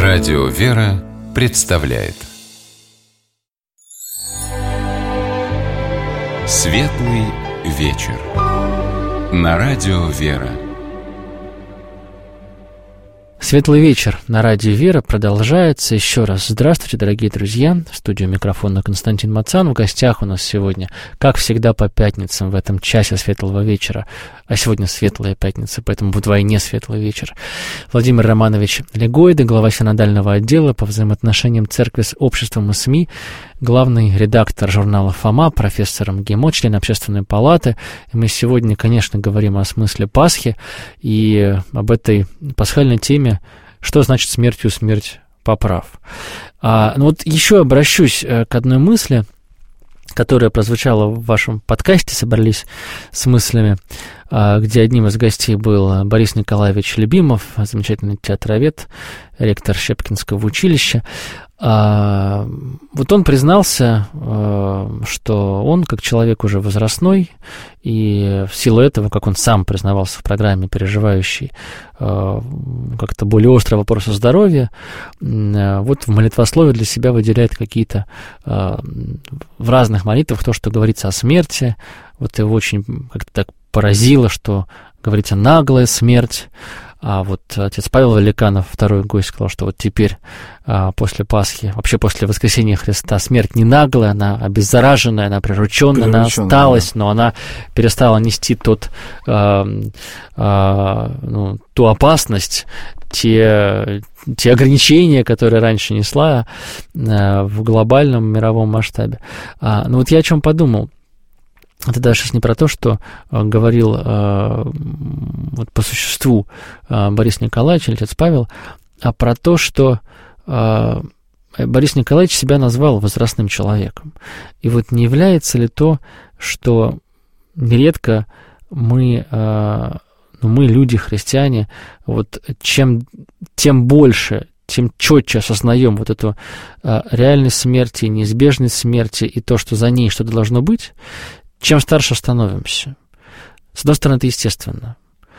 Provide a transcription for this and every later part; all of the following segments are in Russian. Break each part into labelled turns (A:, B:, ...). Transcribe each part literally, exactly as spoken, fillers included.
A: Радио «Вера» представляет Светлый вечер на Радио «Вера».
B: Светлый вечер на Радио «Вера» продолжается. Еще раз здравствуйте, дорогие друзья. В студию микрофона Константин Мацан. В гостях у нас сегодня, как всегда по пятницам в этом часе Светлого вечера, а сегодня Светлая пятница, поэтому вдвойне Светлый вечер, Владимир Романович Легойда, глава синодального отдела по взаимоотношениям церкви с обществом и СМИ, главный редактор журнала «Фома», профессор МГИМО, член Общественной палаты. И мы сегодня, конечно, говорим о смысле Пасхи и об этой пасхальной теме, что значит смертью смерть поправ. А, ну вот еще обращусь к одной мысли, которая прозвучала в вашем подкасте, собрались с мыслями, где одним из гостей был Борис Николаевич Любимов, замечательный театровед, ректор Щепкинского училища. Вот он признался, что он, как человек уже возрастной, и в силу этого, как он сам признавался в программе, переживающий как-то более острый вопрос здоровья, вот в молитвословии для себя выделяет какие-то в разных молитвах то, что говорится о смерти. Вот его очень как-то так поразило, что говорится «наглая смерть». А вот отец Павел Великанов, второй гость, сказал, что вот теперь, после Пасхи, вообще после воскресения Христа, смерть не наглая, она обеззараженная, она прирученная, она осталась, да. Но она перестала нести тот, а, а, ну, ту опасность, те, те ограничения, которые раньше несла а, в глобальном мировом масштабе. А, ну вот я о чем подумал. Это даже сейчас не про то, что э, говорил э, вот по существу э, Борис Николаевич или отец Павел, а про то, что э, Борис Николаевич себя назвал возрастным человеком. И вот не является ли то, что нередко мы, э, ну, мы люди, христиане, вот чем, тем больше, тем четче осознаем вот эту э, реальность смерти, неизбежность смерти и то, что за ней что-то должно быть, чем старше становимся. С одной стороны, это естественно.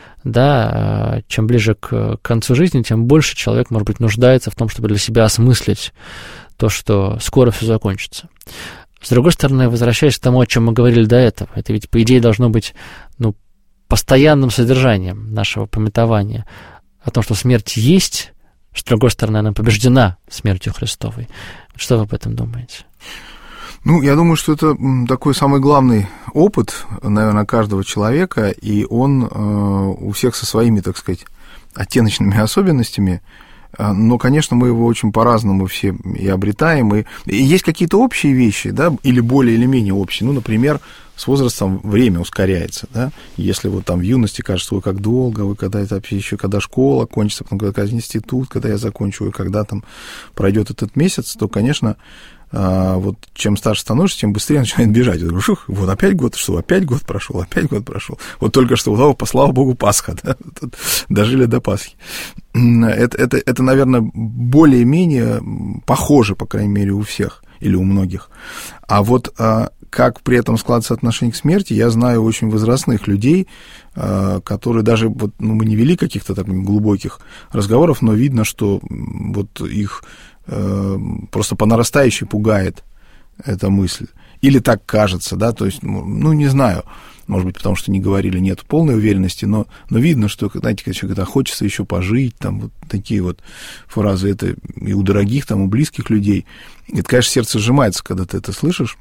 B: Да, чем ближе к концу жизни, тем больше человек, может быть, нуждается в том, чтобы для себя осмыслить то, что скоро все закончится. С другой стороны, возвращаясь к тому, о чем мы говорили до этого, это ведь, по идее, должно быть, ну, постоянным содержанием нашего памятования о том, что смерть есть, с другой стороны, она побеждена смертью Христовой. Что вы об этом думаете?
C: Ну, я думаю, что это такой самый главный опыт, наверное, каждого человека, и он э, у всех со своими, так сказать, оттеночными особенностями, но, конечно, мы его очень по-разному все и обретаем, и, и есть какие-то общие вещи, да, или более или менее общие, ну, например, с возрастом время ускоряется, да, если вот там в юности кажется, ой, как долго, ой, когда это вообще еще, когда школа кончится, потом когда институт, когда я закончу, и когда там пройдет этот месяц, то, конечно, вот чем старше становишься, тем быстрее начинает бежать. Я говорю, шух, вот опять год, что опять год прошел, опять год прошел. Вот только что, вот, слава богу, Пасха, да? Дожили до Пасхи. Это, это, это, наверное, более-менее похоже, по крайней мере, у всех или у многих. А вот как при этом складывается отношение к смерти, я знаю очень возрастных людей, которые даже, вот, ну, мы не вели каких-то так глубоких разговоров, но видно, что вот их просто по нарастающей пугает эта мысль. Или так кажется, да, то есть, ну, не знаю, может быть, потому что не говорили, нет полной уверенности, но, но видно, что, знаете, когда человек, когда хочется еще пожить, там, вот такие вот фразы, это и у дорогих, там, у близких людей. Это, конечно, сердце сжимается, когда ты это слышишь,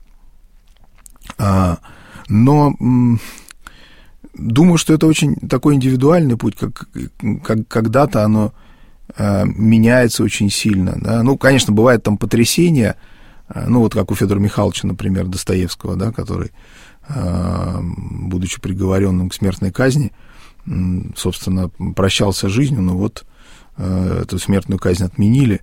C: а, но м- думаю, что это очень такой индивидуальный путь, как, как когда-то оно меняется очень сильно. Да? Ну, конечно, бывает там потрясения, ну, вот как у Федора Михайловича, например, Достоевского, да, который, будучи приговоренным к смертной казни, собственно, прощался с жизнью, но вот эту смертную казнь отменили,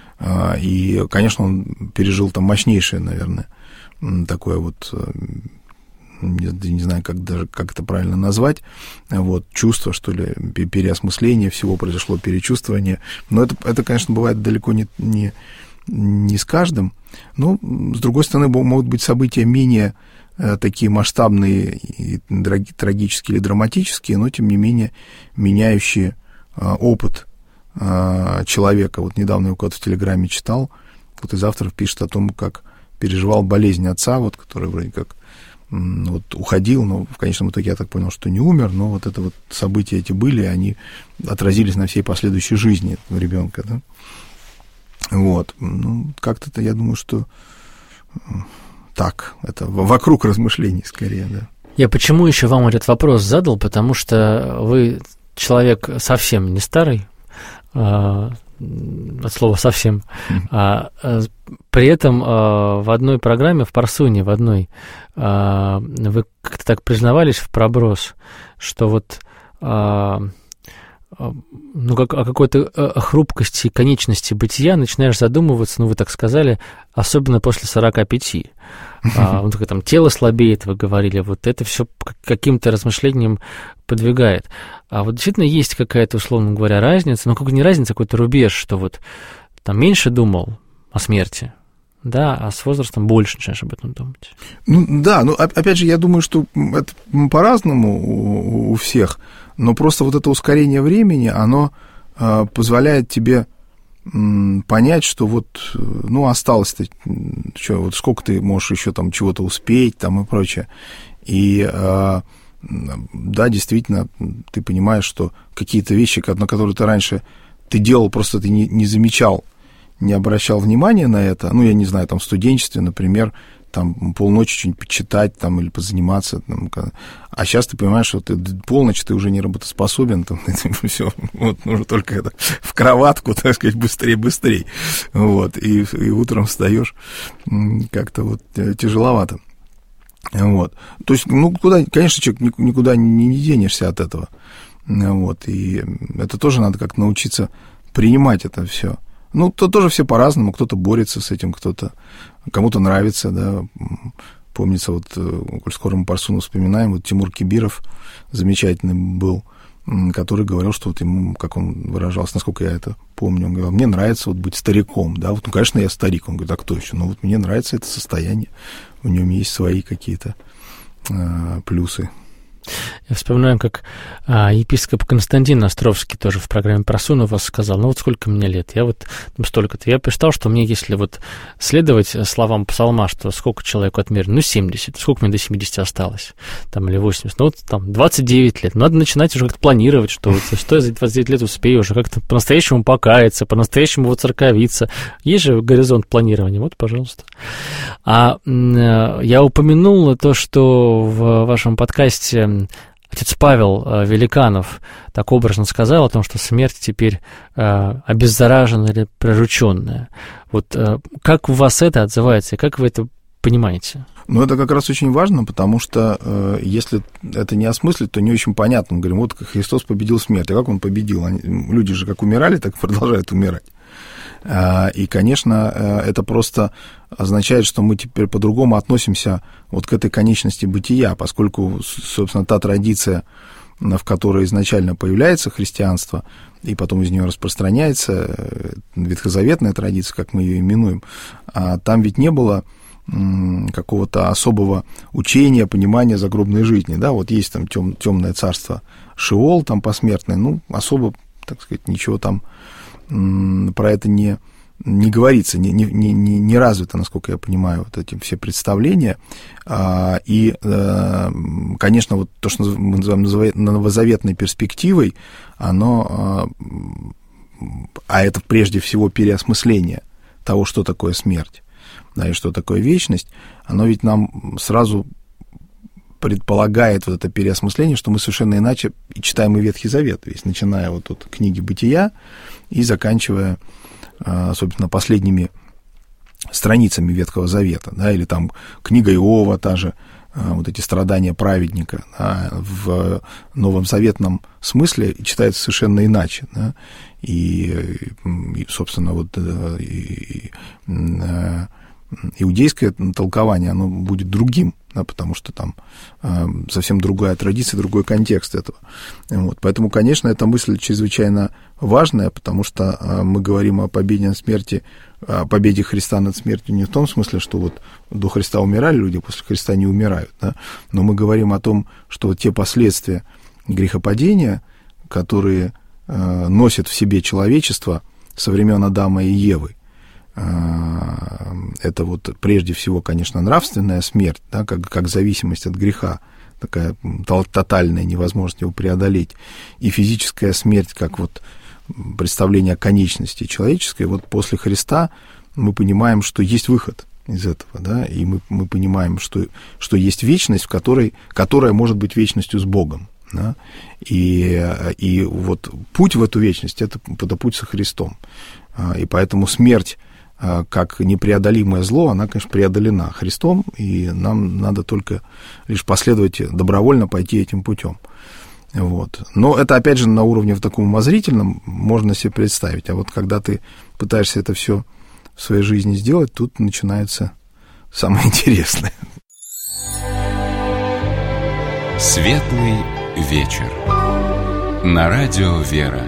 C: и, конечно, он пережил там мощнейшее, наверное, такое вот... Не, не знаю, как, даже, как это правильно назвать, вот, чувство, что ли, переосмысление всего произошло, перечувствование, но это, это конечно, бывает далеко не, не, не с каждым, но, с другой стороны, могут быть события менее э, такие масштабные, и трагические или драматические, но, тем не менее, меняющие э, опыт человека. Вот недавно его куда-то в Телеграме читал. Вот из авторов пишет о том, как переживал болезнь отца, вот, который вроде как вот, уходил, но в конечном итоге я так понял, что не умер, но вот это вот события эти были, они отразились на всей последующей жизни этого ребенка, да. Вот, ну, как-то, я думаю, что так, это вокруг размышлений скорее, да.
B: Я почему еще вам этот вопрос задал, потому что вы человек совсем не старый, от слова совсем, а, при этом а, в одной программе, в Парсуне, в одной, а, вы как-то так признавались в проброс, что вот а, ну, как, о какой-то хрупкости, конечности бытия начинаешь задумываться, ну, вы так сказали, особенно после сорока пяти. А, вот там тело слабеет, вы говорили, вот это все каким-то размышлением подвигает. А вот действительно есть какая-то, условно говоря, разница, ну, как не разница, какой-то рубеж, что вот там меньше думал о смерти, да, а с возрастом больше начинаешь об этом думать.
C: Ну, да, ну, опять же, я думаю, что это по-разному у, у всех, но просто вот это ускорение времени, оно э, позволяет тебе м, понять, что вот, ну, осталось-то, что, вот сколько ты можешь еще там чего-то успеть, там и прочее. И, э, да, действительно, ты понимаешь, что какие-то вещи, на которые ты раньше ты делал, просто ты не, не замечал, не обращал внимания на это, ну, я не знаю, там, в студенчестве, например, там, полночи что-нибудь почитать, там, или позаниматься, там, а сейчас ты понимаешь, что ты полночь, ты уже не работоспособен, там, все, вот, нужно только это, в кроватку, так сказать, быстрее-быстрее, вот, и, и утром встаешь как-то вот тяжеловато, вот, то есть, ну, куда, конечно, человек никуда не, не денешься от этого, вот, и это тоже надо как-то научиться принимать это все. Ну, то тоже все по-разному, кто-то борется с этим, кто-то, кому-то нравится, да, помнится, вот, коль скоро мы Парсуну вспоминаем, вот Тимур Кибиров замечательный был, который говорил, что вот ему, как он выражался, насколько я это помню, он говорил, мне нравится вот быть стариком, да, вот, ну, конечно, я старик, он говорит, а кто еще, ну, вот мне нравится это состояние, в нем есть свои какие-то э, плюсы.
B: Я вспоминаю, как а, епископ Константин Островский тоже в программе «Парсуна» вас сказал, ну вот сколько мне лет, я вот ну, столько-то. Я посчитал, что мне, если вот следовать словам псалма, что сколько человеку отмерено, ну семьдесят, сколько мне до семидесяти осталось, там, или восемьдесят, ну вот там двадцать девять лет, надо начинать уже как-то планировать, что вот что я за двадцать девять лет успею уже как-то по-настоящему покаяться, по-настоящему воцерковиться. Есть же горизонт планирования, вот, пожалуйста. А я упомянул то, что в вашем подкасте отец Павел Великанов так образно сказал о том, что смерть теперь э, обеззараженная или прирученная. Вот э, как у вас это отзывается, и как вы это понимаете?
C: Ну, это как раз очень важно, потому что э, если это не осмыслить, то не очень понятно. Мы говорим, вот Христос победил смерть, а как он победил? Они, люди же как умирали, так и продолжают умирать. И, конечно, это просто означает, что мы теперь по-другому относимся вот к этой конечности бытия, поскольку, собственно, та традиция, в которой изначально появляется христианство, и потом из нее распространяется, ветхозаветная традиция, как мы ее именуем, там ведь не было какого-то особого учения, понимания загробной жизни, да, вот есть там тем, темное царство Шеол, там посмертное, ну, особо, так сказать, ничего там про это не, не говорится, не, не, не, не развито, насколько я понимаю, вот эти все представления. И, конечно, вот то, что мы называем новозаветной перспективой, оно, а это прежде всего переосмысление того, что такое смерть, да, и что такое вечность, оно ведь нам сразу предполагает вот это переосмысление, что мы совершенно иначе читаем и Ветхий Завет, весь, начиная вот от книги «Бытия» и заканчивая, особенно, последними страницами Ветхого Завета, да, или там книга Иова, та же, вот эти страдания праведника, да, в новозаветном смысле читается совершенно иначе, да, и, и, собственно, вот и, и, иудейское толкование, оно будет другим, да, потому что там э, совсем другая традиция, другой контекст этого. Вот. Поэтому, конечно, эта мысль чрезвычайно важная, потому что э, мы говорим о победе над смертью, о победе Христа над смертью не в том смысле, что вот до Христа умирали люди, после Христа не умирают, да, но мы говорим о том, что вот те последствия грехопадения, которые носит в себе человечество со времен Адама и Евы. Это вот прежде всего, конечно, нравственная смерть, да, как, как зависимость от греха, такая тотальная невозможность его преодолеть, и физическая смерть, как вот представление о конечности человеческой. Вот после Христа мы понимаем, что есть выход из этого, да, и мы, мы понимаем, что, что есть вечность, в которой, которая может быть вечностью с Богом, да, и, и вот путь в эту вечность — это, это путь со Христом, и поэтому смерть как непреодолимое зло, она, конечно, преодолена Христом, и нам надо только лишь последовать, добровольно пойти этим путем. Вот. Но это, опять же, на уровне в таком умозрительном можно себе представить. А вот когда ты пытаешься это все в своей жизни сделать, тут начинается самое интересное.
A: Светлый вечер. На радио «Вера».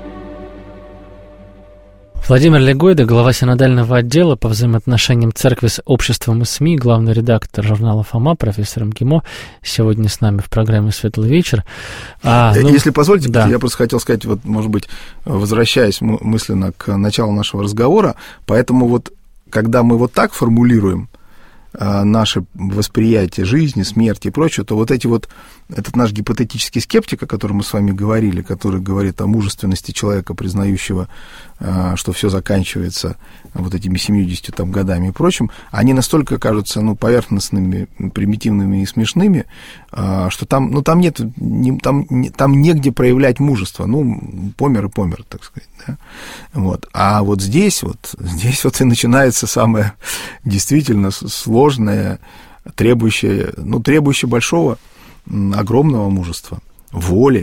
B: Владимир Легойда, глава синодального отдела по взаимоотношениям церкви с обществом и СМИ, главный редактор журнала «Фома», профессор МГИМО, сегодня с нами в программе «Светлый вечер». А, ну,
C: Если позволите,
B: да.
C: я просто хотел сказать, вот, может быть, возвращаясь мысленно к началу нашего разговора, поэтому вот, когда мы вот так формулируем наше восприятие жизни, смерти и прочее, то вот эти вот, этот наш гипотетический скептик, о котором мы с вами говорили, который говорит о мужественности человека, признающего, что все заканчивается вот этими семьюдесятью там годами и прочим, они настолько кажутся, ну, поверхностными, примитивными и смешными, что там, ну, там нет, не, там, не, там негде проявлять мужество, ну, помер и помер, так сказать, да? Вот. А вот здесь вот, здесь вот и начинается самое действительно сложное, требующее, ну, требующее большого, огромного мужества, воли,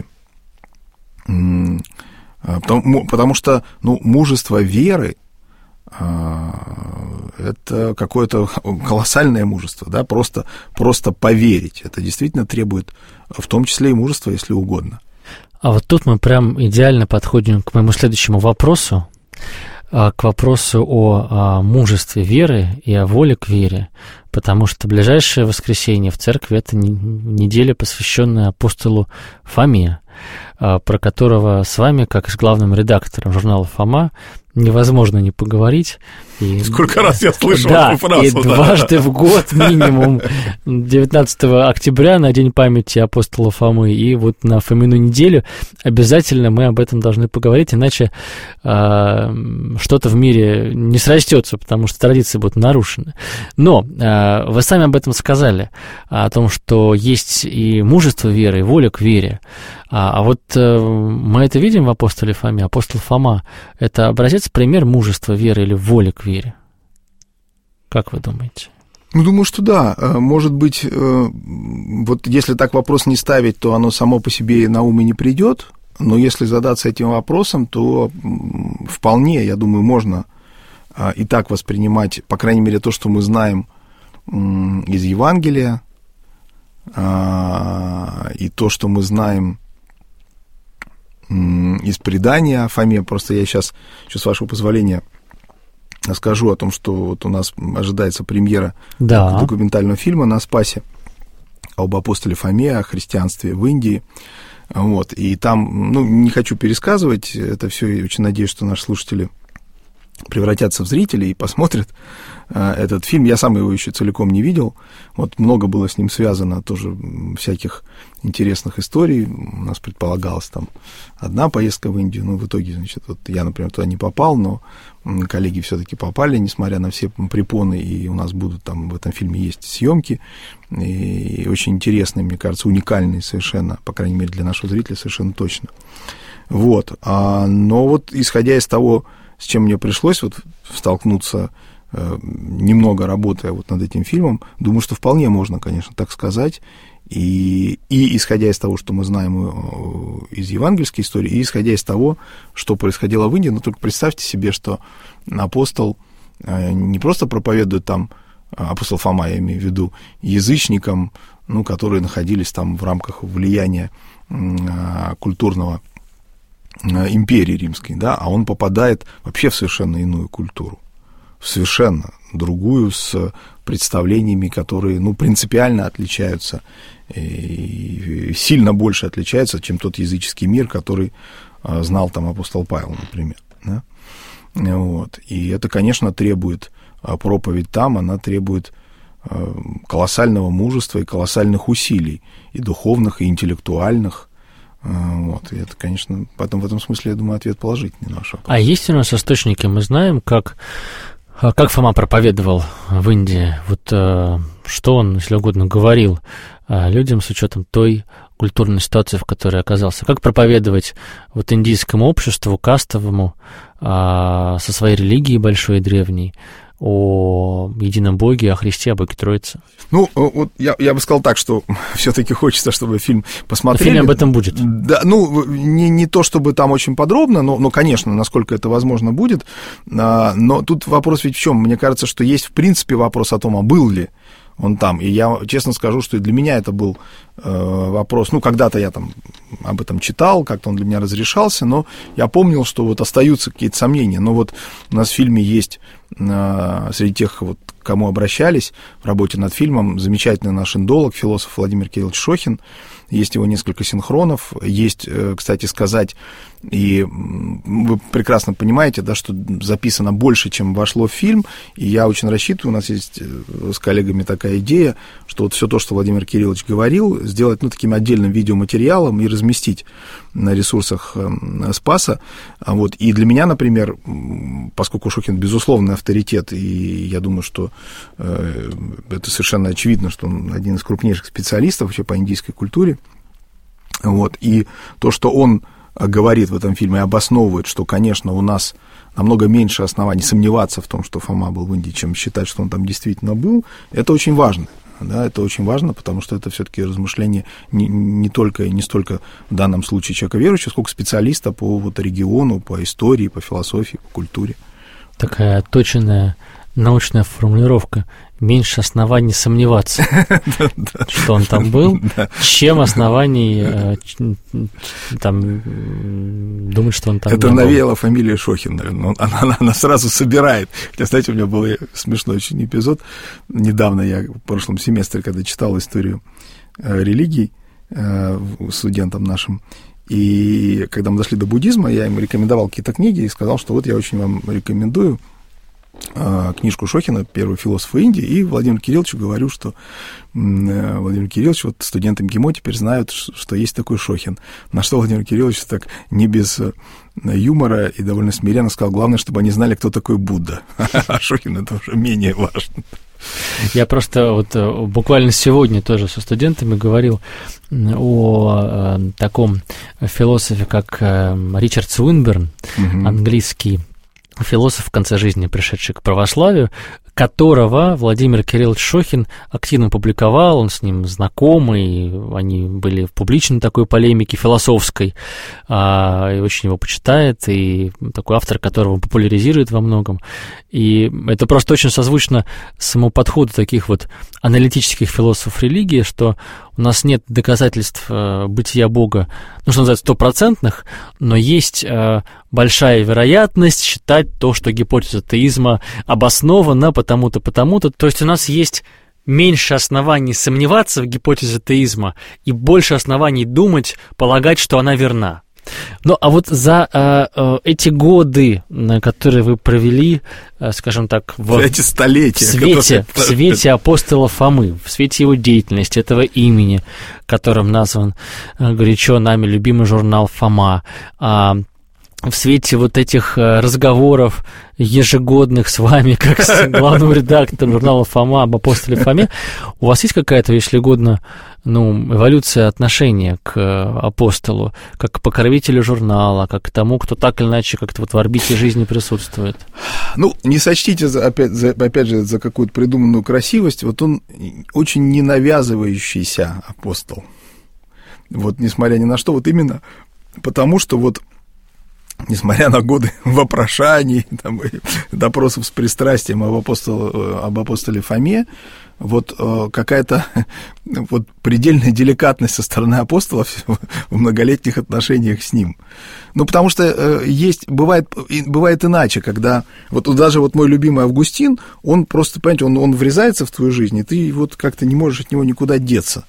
C: потому, потому что, ну, мужество веры — это какое-то колоссальное мужество, да, просто, просто поверить. Это действительно требует в том числе и мужества, если угодно.
B: А вот тут мы прям идеально подходим к моему следующему вопросу, к вопросу о мужестве веры и о воле к вере, потому что ближайшее воскресенье в церкви — это неделя, посвященная апостолу Фоме, про которого с вами, как с главным редактором журнала «Фома», невозможно не поговорить. И,
C: сколько раз я слышал
B: да,
C: эту фразу.
B: И да. дважды в год минимум, девятнадцатого октября на День памяти апостола Фомы и вот на Фомину неделю обязательно мы об этом должны поговорить, иначе э, что-то в мире не срастется, потому что традиции будут нарушены. Но э, вы сами об этом сказали, о том, что есть и мужество веры, и воля к вере. А, а вот э, мы это видим в апостоле Фоме. Апостол Фома — это образец, пример мужества веры или воли к вере. Как вы думаете?
C: Ну, думаю, что да. Может быть, вот если так вопрос не ставить, то оно само по себе на ум и не придет. Но если задаться этим вопросом, то вполне, я думаю, можно и так воспринимать, по крайней мере, то, что мы знаем из Евангелия, и то, что мы знаем из предания о Фоме. Просто я сейчас, сейчас, с вашего позволения, скажу о том, что вот у нас ожидается премьера
B: да.
C: документального фильма на Спасе об апостоле Фоме, о христианстве в Индии. Вот, и там, ну, не хочу пересказывать это все, и очень надеюсь, что наши слушатели превратятся в зрителей и посмотрят э, этот фильм. Я сам его еще целиком не видел. Вот много было с ним связано тоже всяких интересных историй. У нас предполагалась там одна поездка в Индию, но в итоге, значит, вот я, например, туда не попал, но коллеги все-таки попали, несмотря на все препоны, и у нас будут там в этом фильме есть съемки, и очень интересные, мне кажется, уникальные совершенно, по крайней мере, для нашего зрителя совершенно точно. Вот. А, но вот исходя из того, с чем мне пришлось вот столкнуться, э, немного работая вот над этим фильмом, думаю, что вполне можно, конечно, так сказать. И, и исходя из того, что мы знаем из евангельской истории, и исходя из того, что происходило в Индии, ну, только представьте себе, что апостол э, не просто проповедует там, апостол Фома, я имею в виду, язычникам, ну, которые находились там в рамках влияния э, культурного империи римской, да, а он попадает вообще в совершенно иную культуру, в совершенно другую, с представлениями, которые, ну, принципиально отличаются и сильно больше отличаются, чем тот языческий мир, который знал там апостол Павел, например. Да? Вот. И это, конечно, требует, проповедь там, она требует колоссального мужества и колоссальных усилий, и духовных, и интеллектуальных. Вот. И это, конечно, потом в этом смысле, я думаю, ответ положительный на ваш вопрос.
B: А есть у нас источники, мы знаем, как, как Фома проповедовал в Индии, вот что он, если угодно, говорил людям с учетом той культурной ситуации, в которой оказался. Как проповедовать вот индийскому обществу, кастовому, со своей религией большой и древней, о едином Боге, о Христе, о Боге Троице?
C: Ну, вот я, я бы сказал так, что все-таки хочется, чтобы фильм посмотрели.
B: Фильм об этом будет.
C: Да, ну, не, не то, чтобы там очень подробно, но, но, конечно, насколько это возможно будет. Но тут вопрос ведь в чем? Мне кажется, что есть, в принципе, вопрос о том, а был ли он там. И я честно скажу, что для меня это был э, вопрос, ну, когда-то я там об этом читал, как-то он для меня разрешался, но я помнил, что вот остаются какие-то сомнения. Но вот у нас в фильме есть, э, среди тех, вот, к кому обращались в работе над фильмом, замечательный наш индолог, философ Владимир Кириллович Шохин. Есть его несколько синхронов. Есть, кстати сказать, и вы прекрасно понимаете, да, что записано больше, чем вошло в фильм, и я очень рассчитываю, у нас есть с коллегами такая идея, что вот все то, что Владимир Кириллович говорил, сделать, ну, таким отдельным видеоматериалом и разместить на ресурсах Спаса. Вот. И для меня, например, поскольку Шохин безусловный авторитет, и я думаю, что э, это совершенно очевидно, что он один из крупнейших специалистов вообще по индийской культуре, вот, и то, что он говорит в этом фильме, обосновывает, что, конечно, у нас намного меньше оснований сомневаться в том, что Фома был в Индии, чем считать, что он там действительно был, это очень важно. Да, это очень важно, потому что это все-таки размышление не, не только и не столько в данном случае человека верующего, сколько специалиста по вот региону, по истории, по философии, по культуре.
B: Такая точная научная формулировка. Меньше оснований сомневаться, что он там был, чем оснований там думать, что он там был.
C: Это навеяло фамилия Шохин, наверное. Она сразу собирает. Хотя, знаете, у меня был смешной очень эпизод. Недавно я в прошлом семестре, когда читал историю религий студентам нашим, и когда мы дошли до буддизма, я им рекомендовал какие-то книги и сказал, что вот я очень вам рекомендую книжку Шохина «Первый философ Индии», и Владимиру Кирилловичу говорю, что Владимир Кириллович, вот студенты МГИМО теперь знают, что есть такой Шохин. На что Владимир Кириллович так не без юмора и довольно смиренно сказал: главное, чтобы они знали, кто такой Будда, а Шохин это уже менее важно.
B: Я просто вот буквально сегодня тоже со студентами говорил о таком философе, как Ричард Суинберн, угу. английский философ в конце жизни, пришедший к православию, которого Владимир Кириллович Шохин активно публиковал, он с ним знакомый, они были в публичной такой полемике философской, а, и очень его почитает, и такой автор, которого популяризирует во многом. И это просто очень созвучно самому подходу таких вот аналитических философов религии, что у нас нет доказательств э, бытия Бога, ну, что называется, стопроцентных, но есть э, большая вероятность считать то, что гипотеза теизма обоснована потому-то, потому-то. То есть у нас есть меньше оснований сомневаться в гипотезе теизма и больше оснований думать, полагать, что она верна. Ну, а вот за э, э, эти годы, которые вы провели, э, скажем так, в,
C: эти столетия,
B: в, свете, в свете апостола Фомы, в свете его деятельности, этого имени, которым назван э, горячо нами любимый журнал «Фома», э, в свете вот этих разговоров ежегодных с вами, как с главным редактором журнала «Фома» об апостоле Фоме, у вас есть какая-то, если угодно, ну, эволюция отношения к апостолу, как к покровителю журнала, как к тому, кто так или иначе как-то вот в орбите жизни присутствует?
C: Ну, не сочтите, за, опять, за, опять же, за какую-то придуманную красивость, вот он очень ненавязывающийся апостол. Вот, несмотря ни на что, вот именно потому, что вот несмотря на годы вопрошаний, там, допросов с пристрастием об, апостол, об апостоле Фоме, вот э, какая-то вот предельная деликатность со стороны апостолов в многолетних отношениях с ним. Ну, потому что э, есть, бывает, бывает иначе, когда, вот даже вот мой любимый Августин, он просто, понимаете, он, он врезается в твою жизнь, и ты вот как-то не можешь от него никуда деться.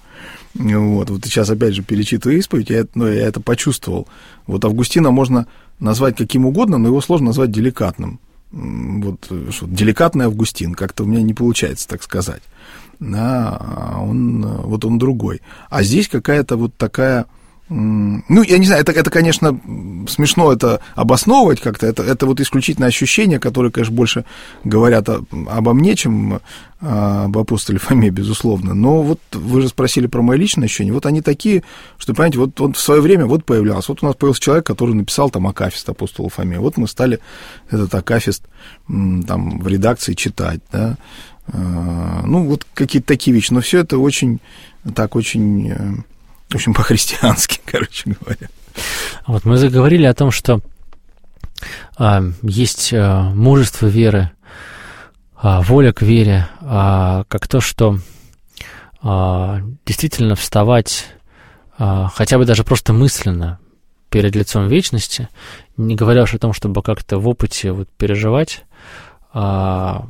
C: Вот, вот сейчас опять же перечитываю исповедь, я, ну, я это почувствовал. Вот Августина можно назвать каким угодно, но его сложно назвать деликатным. Вот, что, деликатный Августин, как-то у меня не получается так сказать. Да, он, вот он другой. А здесь какая-то вот такая... Ну, я не знаю, это, это, конечно, смешно это обосновывать как-то, это, это вот исключительно ощущения, которые, конечно, больше говорят о, обо мне, чем об апостоле Фоме, безусловно, но вот вы же спросили про мои личные ощущения, вот они такие, что, понимаете, вот он в свое время вот появлялся, вот у нас появился человек, который написал там акафист апостолу Фоме, вот мы стали этот акафист там в редакции читать, да, ну, вот какие-то такие вещи, но все это очень, так, очень... В общем, по-христиански, короче говоря.
B: Вот мы заговорили о том, что а, есть а, мужество веры, а, воля к вере, а, как то, что а, действительно вставать а, хотя бы даже просто мысленно перед лицом вечности, не говоря уж о том, чтобы как-то в опыте вот, переживать а,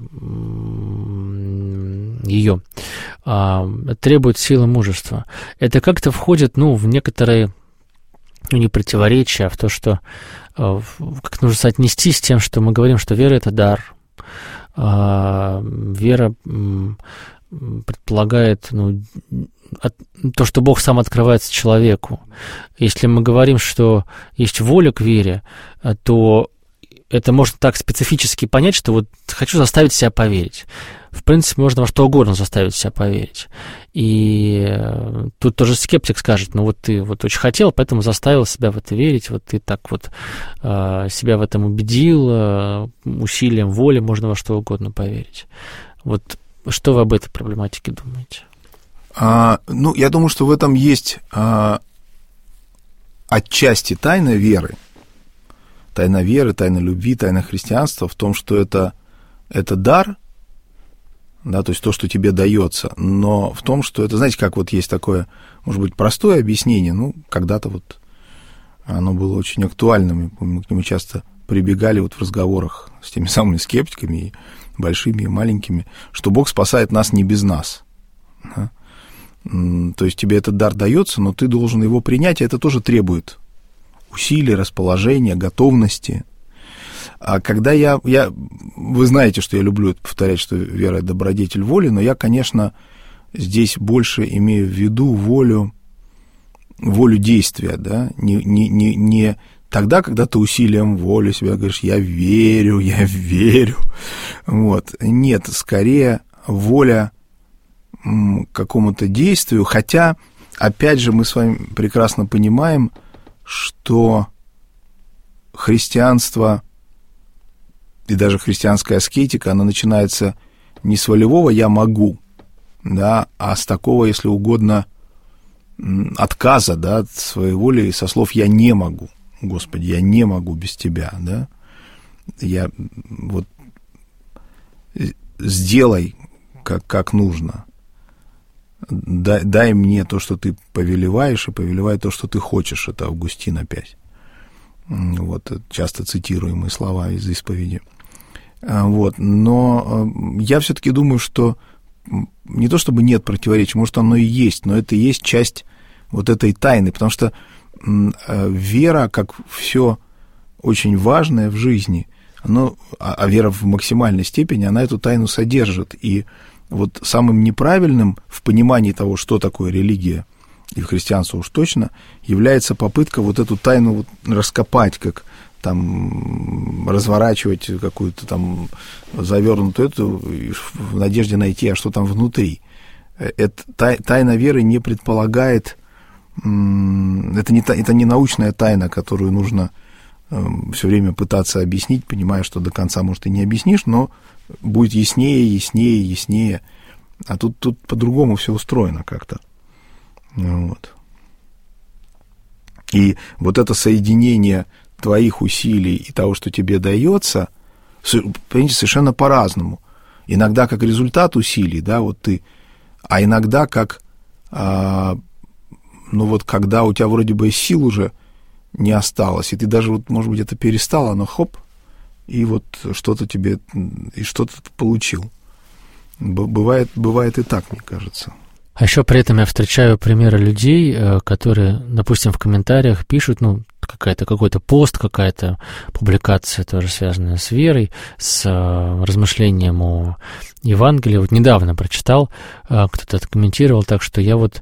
B: ее, а, требует силы мужества. Это как-то входит, ну, в некоторые, ну, не противоречия, а в то, что а, как нужно соотнести с тем, что мы говорим, что вера — это дар. А, вера м, предполагает, ну, от, то, что Бог сам открывается человеку. Если мы говорим, что есть воля к вере, то это можно так специфически понять, что вот хочу заставить себя поверить. В принципе, можно во что угодно заставить себя поверить. И тут тоже скептик скажет, ну вот ты вот очень хотел, поэтому заставил себя в это верить, вот ты так вот э, себя в этом убедил, э, усилием воли можно во что угодно поверить. Вот что вы об этой проблематике думаете?
C: А, ну, я думаю, что в этом есть а, отчасти тайна веры. Тайна веры, тайна любви, тайна христианства в том, что это, это дар, да, то есть то, что тебе дается, но в том, что это, знаете, как вот есть такое, может быть, простое объяснение, ну, когда-то вот оно было очень актуальным, мы к нему часто прибегали вот в разговорах с теми самыми скептиками, и большими, и маленькими, что Бог спасает нас не без нас, да? То есть тебе этот дар дается, но ты должен его принять, и это тоже требует усилий, расположения, готовности. А когда я, я... Вы знаете, что я люблю повторять, что вера — это добродетель воли, но я, конечно, здесь больше имею в виду волю, волю действия, да, не, не, не, не тогда, когда ты усилием воли себя говоришь, я верю, я верю, вот. Нет, скорее воля к какому-то действию, хотя, опять же, мы с вами прекрасно понимаем, что христианство и даже христианская аскетика, она начинается не с волевого «я могу», да, а с такого, если угодно, отказа, да, от своей воли и со слов «я не могу». Господи, я не могу без Тебя, да. Я вот сделай, как, как нужно. Дай, дай мне то, что ты повелеваешь, и повелевай то, что ты хочешь. Это Августин опять. Вот, часто цитируемые слова из исповеди. Вот, но я все-таки думаю, что не то чтобы нет противоречий, может, оно и есть, но это и есть часть вот этой тайны, потому что вера, как все очень важное в жизни, оно, а вера в максимальной степени, она эту тайну содержит, и вот самым неправильным в понимании того, что такое религия, и в христианстве уж точно, является попытка вот эту тайну вот раскопать, как там разворачивать какую-то там завернутую эту в надежде найти, а что там внутри. Это, тайна веры не предполагает, это не, это не научная тайна, которую нужно все время пытаться объяснить, понимая, что до конца, может, и не объяснишь, но будет яснее, яснее, яснее. А тут, тут по-другому все устроено как-то. Вот. И вот это соединение твоих усилий и того, что тебе дается, понимаете, совершенно по-разному. Иногда как результат усилий, да, вот ты, а иногда как, а, ну вот когда у тебя вроде бы сил уже не осталось, и ты даже, вот, может быть, это перестал, оно хоп, и вот что-то тебе, и что-то ты получил. Бывает, бывает и так, мне кажется.
B: А еще при этом я встречаю примеры людей, которые, допустим, в комментариях пишут, ну, какая-то, какой-то пост, какая-то публикация тоже связанная с верой, с размышлением о Евангелии. Вот недавно прочитал, кто-то это комментировал, так что я вот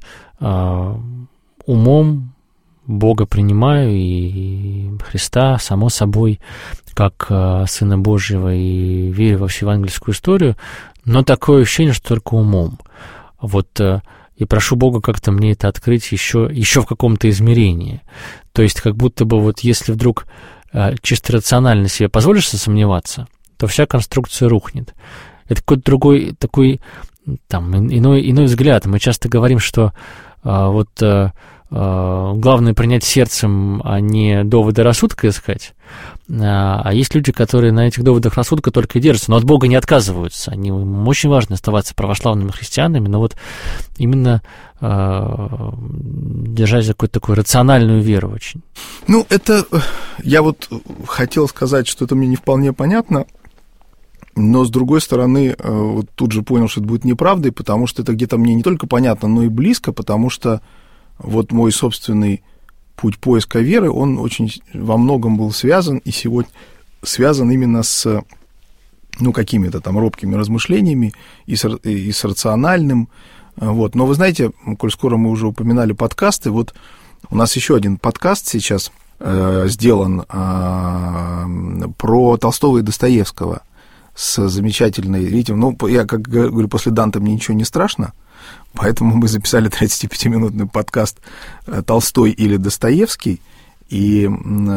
B: умом Бога принимаю и Христа, само собой, как Сына Божьего, и верю во всю евангельскую историю, но такое ощущение, что только умом. Вот, и прошу Бога как-то мне это открыть еще, еще в каком-то измерении. То есть, как будто бы вот если вдруг чисто рационально себе позволишь сомневаться, то вся конструкция рухнет. Это какой-то другой, такой, там, иной, иной взгляд. Мы часто говорим, что а, вот а, а, главное принять сердцем, а не доводы рассудка искать. А, а есть люди, которые на этих доводах рассудка только и держатся, но от Бога не отказываются. Они, им очень важно оставаться православными христианами, но вот именно а, держать за какую-то такую рациональную веру очень.
C: Ну, это... Я вот хотел сказать, что это мне не вполне понятно, но, с другой стороны, вот тут же понял, что это будет неправдой, потому что это где-то мне не только понятно, но и близко, потому что вот мой собственный путь поиска веры, он очень во многом был связан, и сегодня связан именно с, ну, какими-то там робкими размышлениями и с, и с рациональным. Вот. Но вы знаете, коль скоро мы уже упоминали подкасты, вот у нас еще один подкаст сейчас э, сделан э, про Толстого и Достоевского с замечательной, видите, ну, я, как говорю, после Данте мне ничего не страшно, поэтому мы записали тридцатипятиминутный подкаст «Толстой или Достоевский», и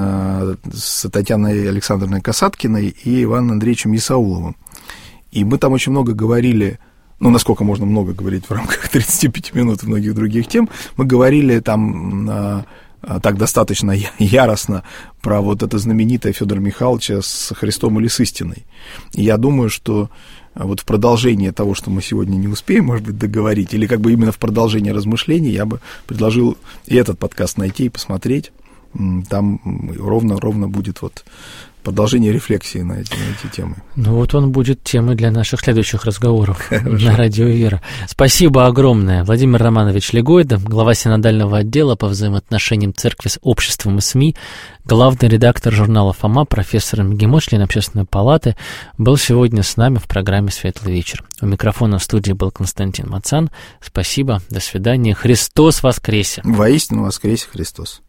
C: с Татьяной Александровной Касаткиной и Иваном Андреевичем Исауловым. И мы там очень много говорили, ну, насколько можно много говорить в рамках тридцати пяти минут и многих других тем, мы говорили там так достаточно яростно про вот это знаменитое Федора Михайловича с Христом или с истиной. И я думаю, что вот в продолжение того, что мы сегодня не успеем, может быть, договорить, или как бы именно в продолжение размышлений, я бы предложил и этот подкаст найти и посмотреть. Там ровно-ровно будет вот продолжение рефлексии на эти, на эти темы.
B: Ну вот он будет темой для наших следующих разговоров на Радио Вера. Спасибо огромное. Владимир Романович Легойда, глава синодального отдела по взаимоотношениям церкви с обществом и СМИ, главный редактор журнала «Фома», профессор МГИМО, член Общественной палаты, был сегодня с нами в программе «Светлый вечер». У микрофона в студии был Константин Мацан. Спасибо, до свидания. Христос воскресе!
C: Воистину воскресе Христос!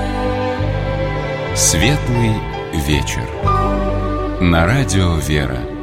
A: Светлый вечер. На радио «Вера».